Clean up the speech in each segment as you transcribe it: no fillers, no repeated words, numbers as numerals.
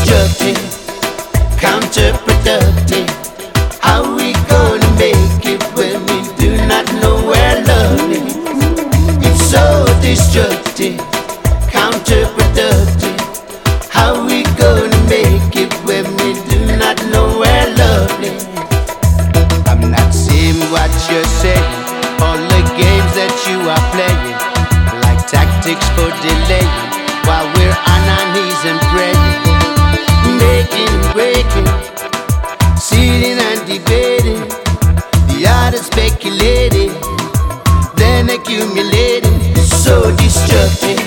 destructive, counterproductive. How we gonna make it when we do not know where love is? It's so destructive, counterproductive. How we gonna make it when we do not know where love is? I'm not seeing what you're saying. All the games that you are playing, like tactics for delaying, while we're on our knees and praying, making and breaking, sitting and debating, the art of speculating, then accumulating. So destructive,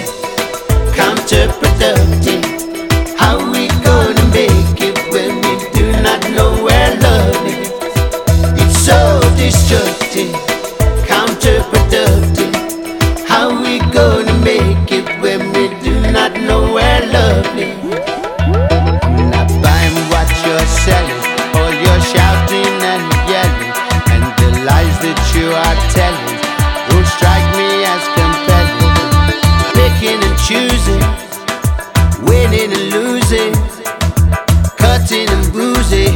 counterproductive. How we gonna make it when we do not know where love is? It's so destructive, counterproductive. How we gonna make it when we do not know where love is? I'm not buying what you're selling, all your shouting and yelling, and the lies that you are telling don't strike me as compelling. Picking and choosing, winning and losing, cutting and bruising,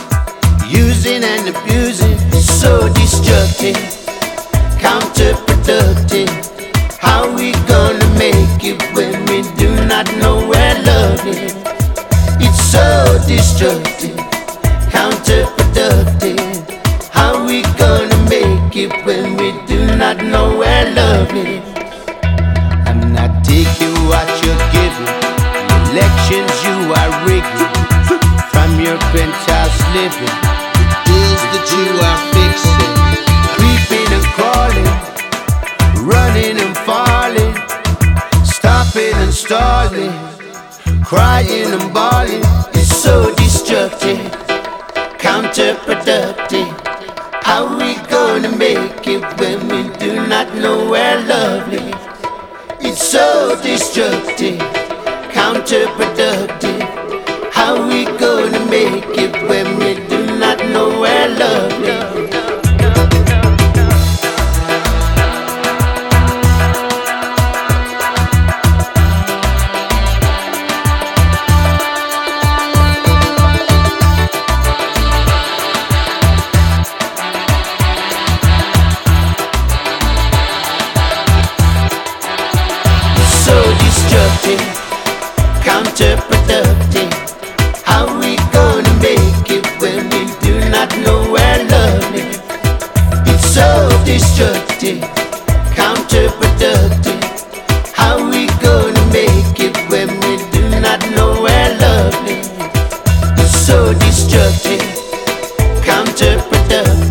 using and abusing. So destructive, counterproductive. How we gonna make it when we do not know where love is? It's so destructive, counterproductive. How we gonna make it when we do not know where love is? I'm not taking what you're giving. Elections you are rigging from your penthouse living. The deals that you are fixing, creeping and crawling, running and falling, stopping and stalling, crying and bawling. It's so destructive, counterproductive. How we gonna make it when we do not know where love is? It's so destructive, counterproductive. How we gonna make it when we do not know where love is? So destructive, counterproductive. How we gonna make it when we do not know where love is? It's so destructive, counterproductive. How we gonna make it when we do not know where love is? It's so destructive, counterproductive.